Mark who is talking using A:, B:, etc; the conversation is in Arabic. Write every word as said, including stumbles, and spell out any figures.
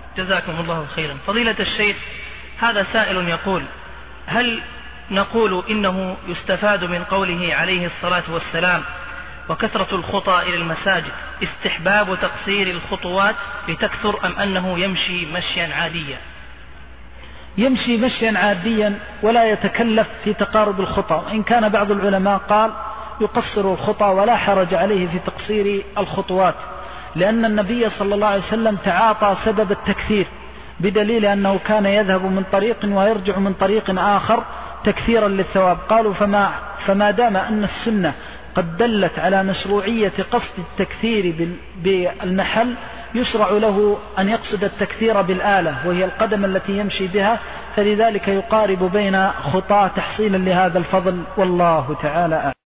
A: جزاكم الله خيرا. فضيلة الشيخ، هذا سائل يقول: هل نقول إنه يستفاد من قوله عليه الصلاة والسلام وكثرة الخطى إلى المساجد استحباب تقصير الخطوات لتكثر، أم أنه يمشي مشيا عاديا؟
B: يمشي مشيا عاديا ولا يتكلف في تقارب الخطى، وإن كان بعض العلماء قال يقصر الخطى ولا حرج عليه في تقصير الخطوات، لأن النبي صلى الله عليه وسلم تعاطى سبب التكثير بدليل أنه كان يذهب من طريق ويرجع من طريق آخر تكثيرا للثواب. قالوا فما, فما دام أن السنة قد دلت على مشروعية قصد التكثير بالمحل، يشرع له أن يقصد التكثير بالآلة وهي القدم التي يمشي بها، فلذلك يقارب بين خطاه تحصيلا لهذا الفضل، والله تعالى أعلم.